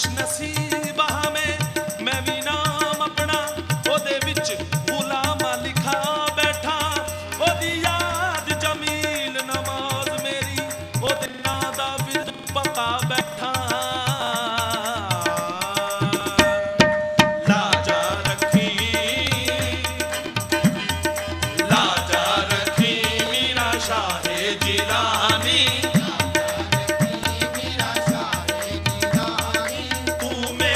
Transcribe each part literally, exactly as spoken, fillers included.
खुश नसीब हाँ मैं मैं भी नाम अपना ओदे विच गुलामा लिखा बैठा ओदी याद जमील नमाज मेरी ओदे ना दा विच पका बैठा लाजा रखी लाजा रखी मीरा शाहे जिलानी तू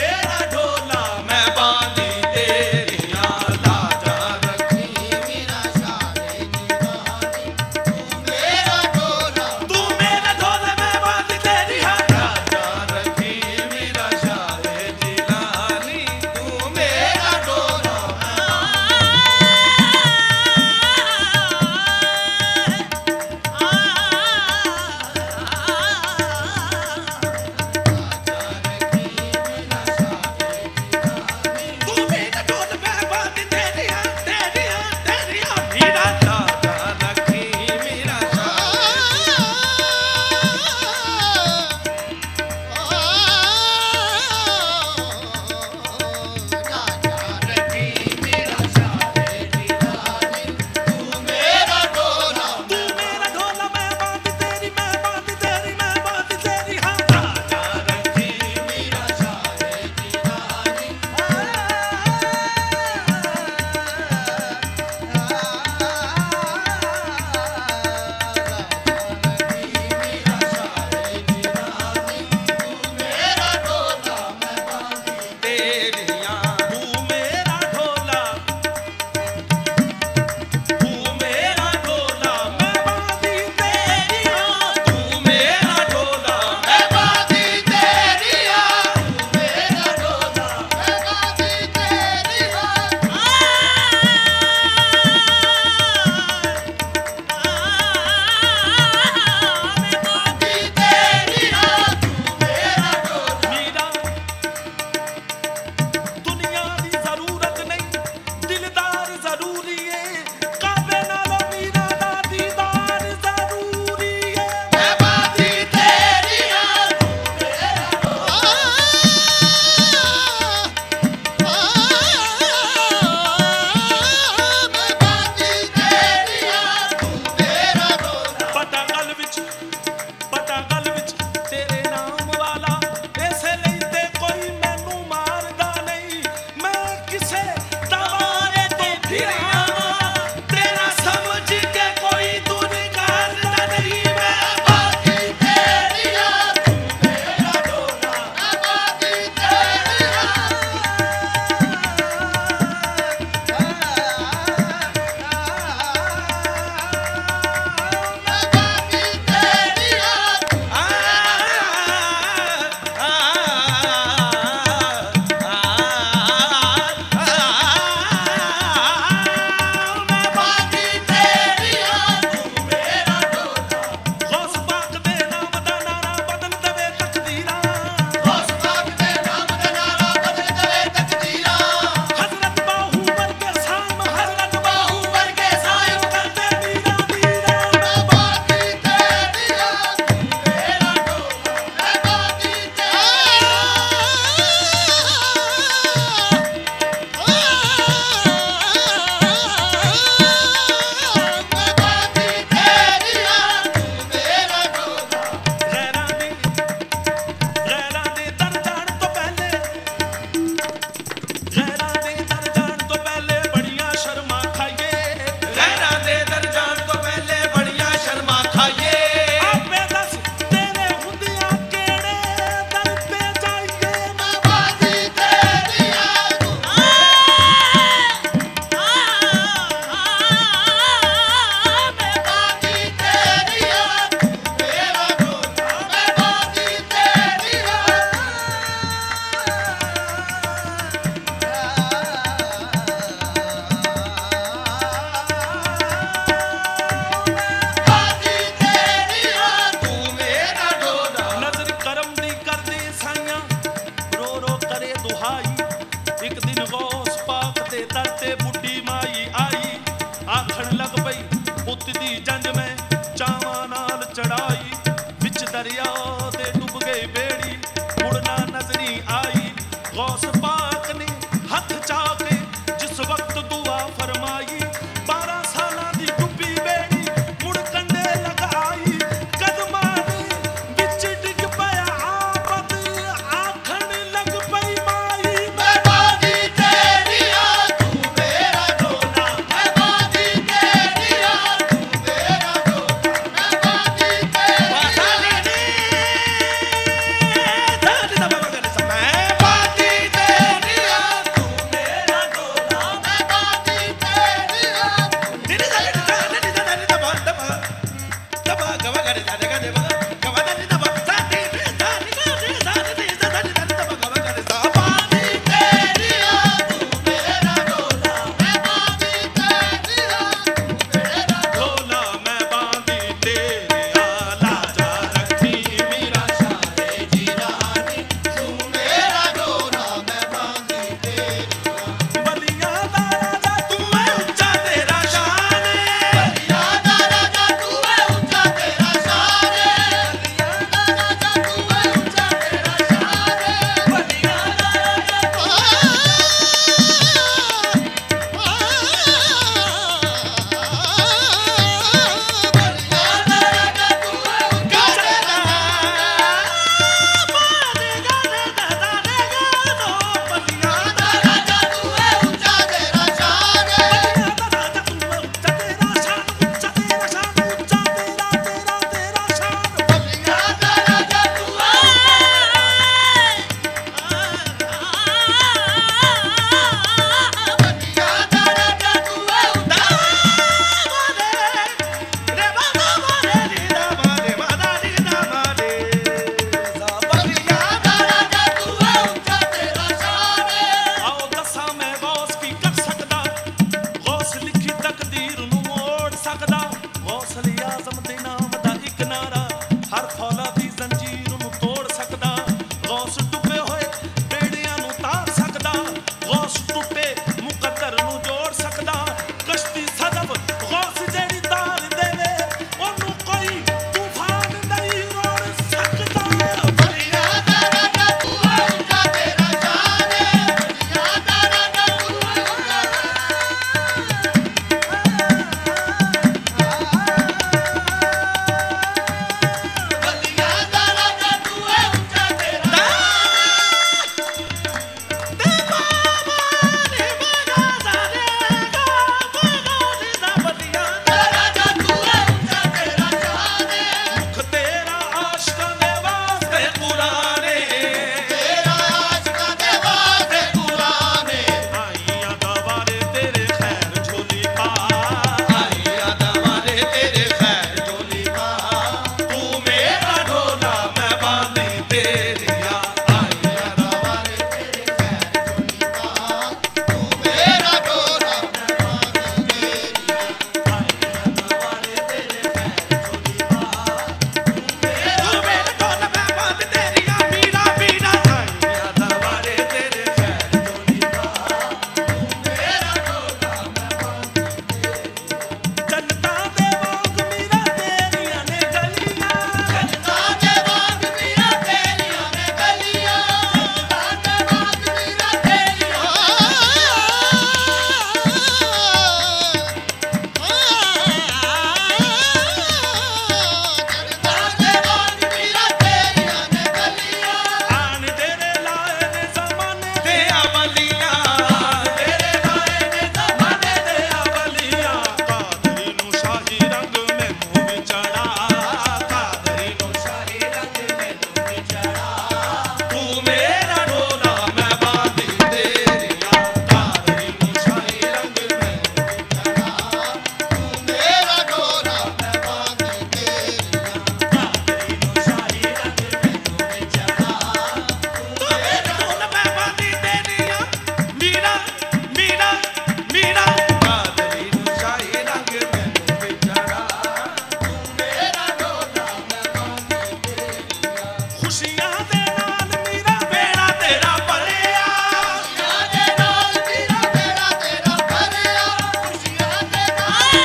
ਖੁਸ਼ੀਆਂ ਦੇ ਨਾਲ ਮੇਰਾ ਬੇੜਾ ਤੇਰਾ ਭਰਿਆ ਖੁਸ਼ੀਆਂ ਦੇ ਨਾਲ ਵੀਰਾ ਬੇੜਾ ਤੇਰਾ ਭਰਿਆ ਖੁਸ਼ੀਆਂ ਦੇ ਨਾਲ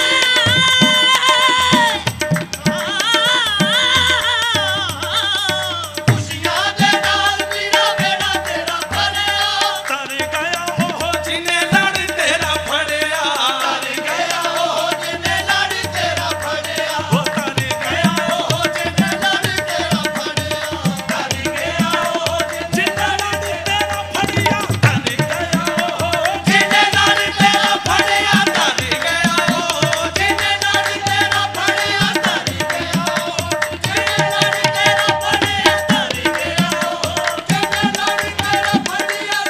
ਖੁਸ਼ੀਆਂ ਦੇ ਨਾਲ ਵੀਰਾ ਬੇੜਾ ਤੇਰਾ ਭਰਿਆ ਤਰ ਗਿਆ ਉਹ ਜਿਹਨੇ ਲੜ ਤੇਰਾ ਫੜਿਆ ਤਰ ਗਿਆ ਉਹ ਜਿਹਨੇ ਲੜ ਤੇਰਾ ਫੜਿਆ ਉਹ ਤਰ ਗਿਆ ਉਹ ਜਿਹਨੇ ਲੜ ਤੇਰਾ ਫੜਿਆ ਤਰ ਗਿਆ ਉਹ ਜਿਹਨੇ ਲੜ ਤੇਰਾ ਫੜਿਆ ਤਰ ਗਿਆ ਉਹ ਜਿਹਨੇ ਲੜ ਤੇਰਾ ਫੜਿਆ ਤਰ ਗਿਆ ਉਹ ਜਿਹਨੇ ਲੜ ਤੇਰਾ ਫੜਿਆ ਤਰ ਗਿਆ ਉਹ ਜਿਹਨੇ ਲੜ ਤੇਰਾ ਫੜਿਆ ਤਰ ਗਿਆ ਉਹ ਜਿਹਨੇ ਲੜ ਤੇਰਾ ਫੜਿਆ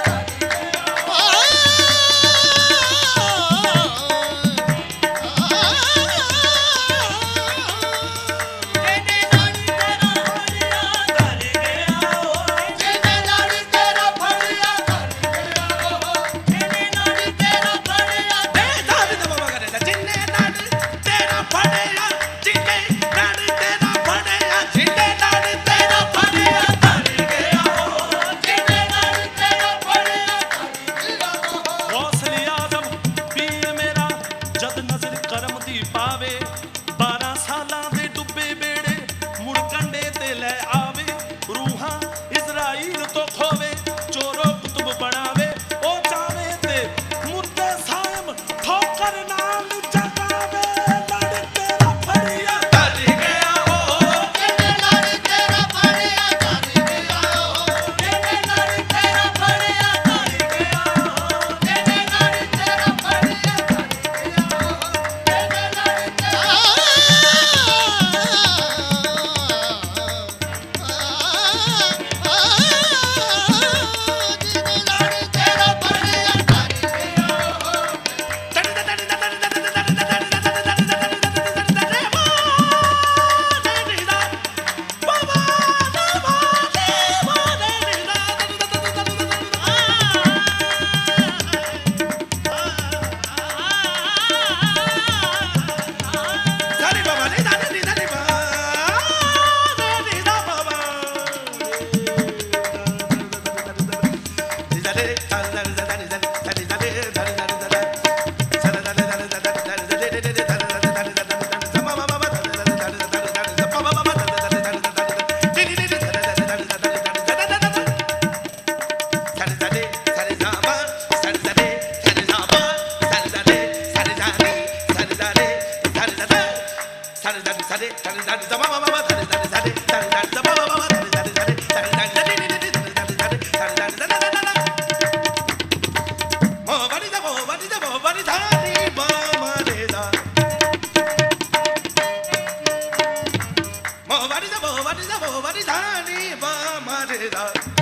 ਜਿਹਨੇ ਲੜ ਤੇਰਾ ਫੜਿਆ ਤਰ ਗਿਆ ਉਹ ਜਿਹਨੇ ਲੜ ਤੇਰਾ ਫੜਿਆ ਦੇ ਦਾਦ ਦਾ ਬਾਬਾ ਕਰੇ ਜਿੰਨੇ ਲੜ ਤੇਰਾ ਫੜਿਆ ਜਿੰਨੇ ਲੜ ਤੇਰਾ ਫੜਿਆ ਜਿੰਨੇ ਲੜ ਤੇਰਾ ਫੜਿਆ ਤਰ ਗਿਆ ਉਹ ਜਿਹਨੇ ਲੜ ਤੇਰਾ ਫੜਿਆ ਤਰ ਗਿਆ ਉਹ ਹੌਸਲੇ ਆਜ਼ਮ ਪੀਰ ਮੇਰਾ ਜਦ ਨਜ਼ਰ ਕਰਮ ਦੀ ਪਾਵੇ ਬਾਰਾਂ ਸਾਲਾਂ ਦੇ ਡੁੱਬੇ ਬੇੜੇ ਮੁੜ ਕੰਡੇ ਤੇ ਲੈ ਆਵੇ ਰੂਹਾਂ ਇਜ਼ਰਾਈਲ ਤੋਂ ਖੋਵੇ ਚੋਰੋ ਕੁਤਬ ਬਣਾਵੇ ਉਹ ਚਾਵੇ ਤੇ ਮੁਰਦੇ ਸਾਇਮ ਠੋਕਰ ਨਾਲ ਜਗਾਵੇ ਲੜ ਤੇਰਾ ਫੜਿਆ ਤਰ ਗਿਆ ਉਹ ਜਿਹਨੇ ਲੜ ਤੇਰਾ ਫੜਿਆ ਤਰ ਗਿਆ ਉਹ ਜਿਹਨੇ ਲੜ ਤੇਰਾ ਫੜਿਆ ਤਰ ਗਿਆ ਉਹ ਜਿਹਨੇ ਲੜ ਤੇਰਾ ਫੜਿਆ ਤਰ ਗਿਆ ਉਹ ਜਿਹਨੇ ਲੜ ਤੇਰਾ ਜਿਹਨੇ ਲੜ ਤੇਰਾ ਫੜਿਆ ਤਰ ਗਿਆ ਉਹ Mo, what is the mo, what is the mo, what is the